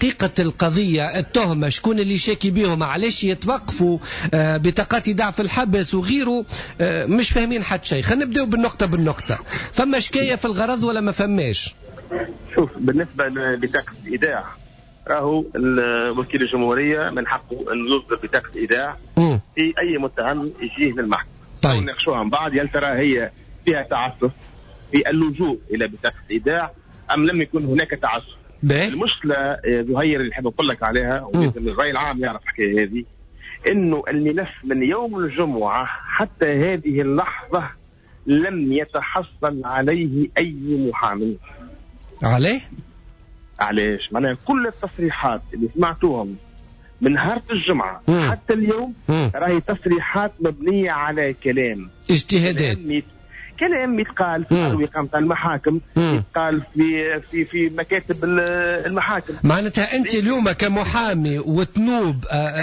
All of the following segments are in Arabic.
حقيقة القضية التهمة شكون اللي شاكي بيهم، علاش يتوقفوا بطاقات ايداع في الحبس وغيره، مش فاهمين حتى شيء. خلينا نبداو بالنقطة. فما شكاية في الغرض ولا ما فماش؟ شوف، بالنسبة لبطاقة الإيداع راهو وكيل الجمهورية من حقه أن يصدر بطاقة إيداع في أي متهم يجيه للمحكمة. طيب نناقشوها من بعد، هل ترى هي فيها تعسف في اللجوء إلى بطاقة الإيداع أم لم يكن هناك تعسف؟ المشكلة زهير اللي حاب أقول لك عليها، ولازم الرأي العام يعرف الحكاية هذه، إنه الملف من يوم الجمعة حتى هذه اللحظة لم يتحصل عليه أي محامي. عليه؟ علاش؟ معناها كل التصريحات اللي سمعتوهم من نهار الجمعة حتى اليوم راهي تصريحات مبنية على كلام اجتهادات، كلام يتقال في الأروقة نتاع المحاكم، يتقال في مكاتب المحاكم. معناتها أنت اليوم كمحامي وتنوب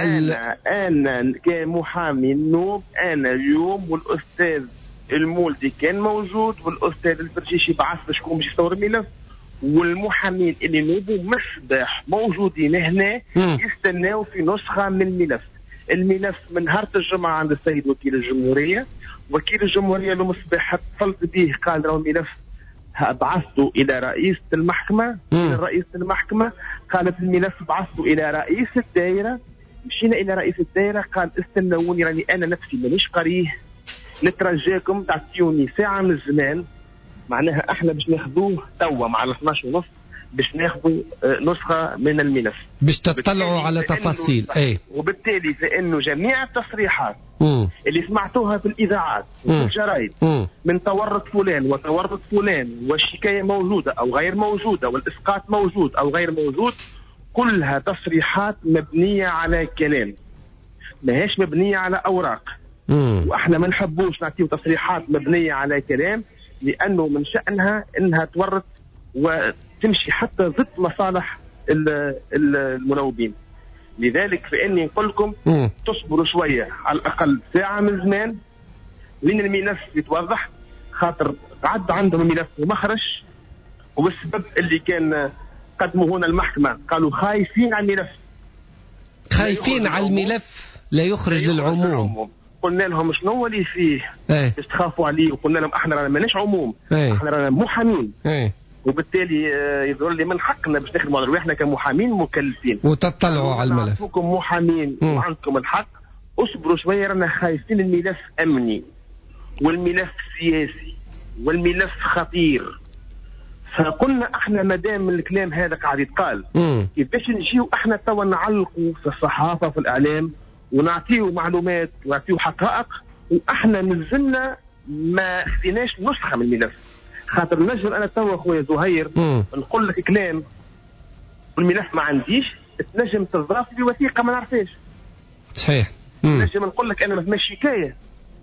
أنا كمحامي نوب، أنا اليوم والأستاذ المولدي كان موجود، والأستاذ الفرشيشي بعث شكون باش يصور الملف، والمحامين اللي نوبوا مصباح موجودين هنا يستناو في نسخة من الملف من نهار الجمعة عند السيد وكيل الجمهورية. وكيل الجمهورية المصباح اتصلت به قال له الملف بعثته إلى رئيسة المحكمة. رئيسة المحكمة قالت الملف بعثته إلى رئيس الدائرة. مشينا إلى رئيس الدائرة قال استنوني راني أنا نفسي مانيش قريه، نترجاكم تعطيوني ساعة من الزمان. معناها احنا باش ناخذوه توا مع 12:30 باش ناخذوا نسخة من الملف باش تطلعوا على تفاصيل. وبالتالي فإنه جميع التصريحات اللي سمعتوها في الإذاعات وفي الجرائد من تورط فلان وتورط فلان والشكاية موجودة أو غير موجودة والإسقاط موجود أو غير موجود، كلها تصريحات مبنية على كلام، ماهيش مبنية على أوراق. وإحنا ما نحبوش نعطيو تصريحات مبنية على كلام، لأنه من شأنها أنها تورط وتمشي حتى ضد مصالح المنوبين. لذلك فإني نقول لكم تصبروا شوية، على الأقل ساعة من زمان لين الملف يتوضح، خاطر عد عندهم الملف ومخرج، والسبب اللي كان قدموا هنا المحكمة قالوا خايفين على الملف، خايفين على الملف لا يخرج للعموم. قلنا لهم شنو اللي فيه باش تخافوا عليه، وقلنا لهم احنا رانا ماناش عموم، احنا رانا محامين، وبالتالي يظهر لي من حقنا باش نخدموا على رواحنا كمحامين مكلفين وتطلعوا على الملف. نعرفوكم محامين وعندكم الحق، اصبروا شويه، رانا خايفين الملف امني والملف سياسي والملف خطير. فقلنا احنا مادام الكلام هذا قاعد يتقال كيفاش نجيو احنا توا نعلقوا في الصحافه في الاعلام ونعطيو معلومات ونعطيو حقائق، واحنا نزلنا ما خديناش نسخه من الملف. خاطر نجم انا توا خويا زهير نقول لك كلام والملف ما عنديش، تنجم تضاف لي وثيقه ما نعرفهاش. صحيح. نجم نقول لك انا ما فماش شكايه،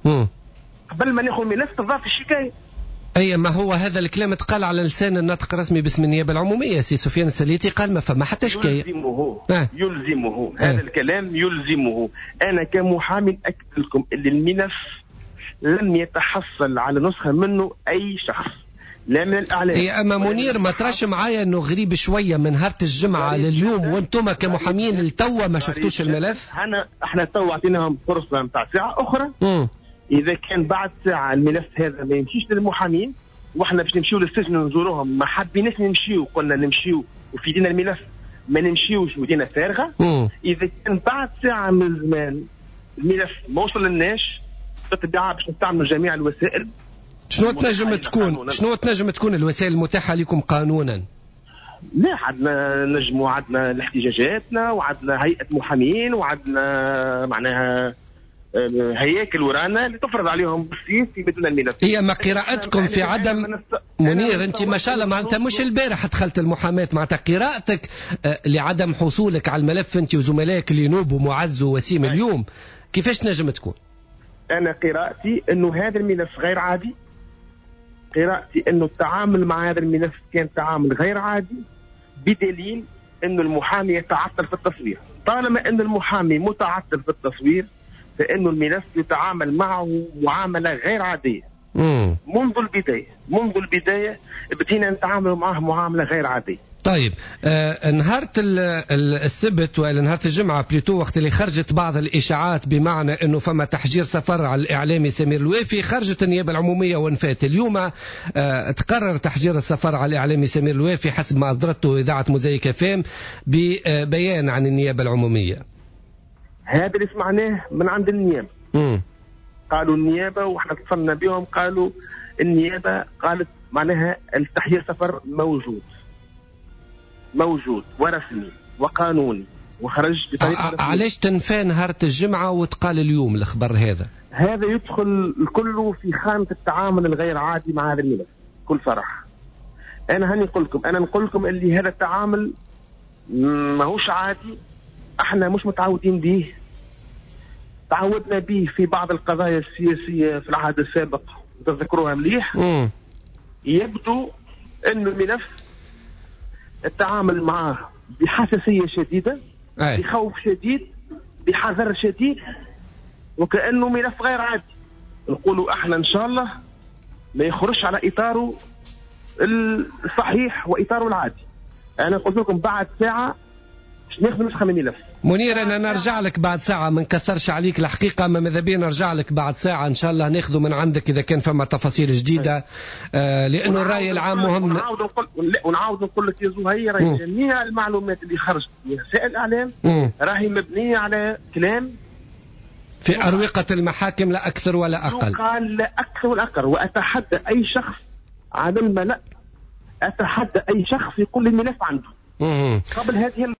قبل ما ناخذ الملف تضاف الشكايه. أي ما هو هذا الكلام تقال على لسان الناطق الرسمي باسم النيابة العمومية سي سفيان السليتي، قال ما فما حتى شكاية. يلزمه هذا الكلام يلزمه. أنا كمحامي أكد لكم اللي الملف لم يتحصل على نسخة منه أي شخص، لا من الإعلام. أما منير ما تراش معايا أنه غريب شوية من نهار الجمعة لليوم وأنتم كمحامين للتوا ما شفتوش الملف؟ احنا توا عطيناهم فرصة متاع ساعة أخرى. إذا كان بعد ساعة الملف هذا ما يمشيش للمحامين وإحنا باش نمشيو للسجن نزوروهم، ما حبيناش نمشيو، قلنا نمشيو وفي دينا الملف ما نمشيوش ودينا فارغة. إذا كان بعد ساعة من الزمان الملف ما وصل للناش، بالطبيعة باش نستعملوا جميع الوسائل. شنو تنجم تكون الوسائل المتاحة لكم قانونا؟ لا، عندنا الاحتجاجاتنا، وعندنا هيئة محامين، وعندنا معناها هياكل ورانا اللي تفرض عليهم بالسيف في بدون الملف. هي ما قراءتكم في عدم منير؟ انت ما شاء الله معناتها مش البارح دخلت المحاماة، معناتها قراءتك لعدم حصولك على الملف انت وزملائك اللي نوب ومعز ووسيم اليوم كيفاش تنجم تكون؟ انا قراءتي انه هذا الملف غير عادي، قراءتي انه التعامل مع هذا الملف كان تعامل غير عادي، بدليل انه المحامي يتعطل في التصوير. طالما ان المحامي متعطل في التصوير فإنه الملف يتعامل معه معاملة غير عادية. منذ البداية بدينا نتعامل معه معاملة غير عادية. طيب نهار السبت ولا نهار الجمعة بليتو، وقت اللي خرجت بعض الإشاعات بمعنى أنه فما تحجير سفر على الإعلامي سمير الوافي، خرجت النيابة العمومية ونفات. اليوم تقرر تحجير السفر على الإعلامي سمير الوافي حسب ما أصدرته إذاعة موزايك FM ببيان عن النيابة العمومية. هذا اللي سمعناه من عند النيابة. قالوا النيابة وإحنا اتصلنا بهم، قالوا النيابة قالت معناها التحجير سفر موجود ورسمي وقانوني وخرج بطريقة علاش تنفى نهار الجمعة وتقال اليوم الخبر هذا؟ هذا يدخل كله في خانة التعامل الغير عادي مع هذا الملف بكل صراحة. أنا نقول لكم اللي هذا التعامل ماهوش عادي، احنا مش متعودين به، تعودنا به في بعض القضايا السياسية في العهد السابق تذكروها مليح. يبدو أن الملف التعامل معه بحساسية شديدة، بخوف شديد، بحذر شديد، وكأنه ملف غير عادي. نقولوا احنا ان شاء الله ما يخرجش على اطاره الصحيح واطاره العادي. انا قلت لكم بعد ساعة باش ناخذ نسخة من الملف. منير انا نرجع لك بعد ساعة، ما نكثرش عليك الحقيقة، ما ماذا بينا نرجع لك بعد ساعة ان شاء الله ناخذه من عندك اذا كان فما تفاصيل جديدة، لانه الرأي العام مهم. ونعاود نقول لك يا زهير جميع المعلومات اللي خرجت من وسائل الاعلام راهي مبنية على كلام في أروقة المحاكم لا أكثر ولا أقل. قال لا أكثر ولا أقل. وأتحدى أي شخص على الملأ، أتحدى أي شخص يقول لي الملف عنده قبل هذه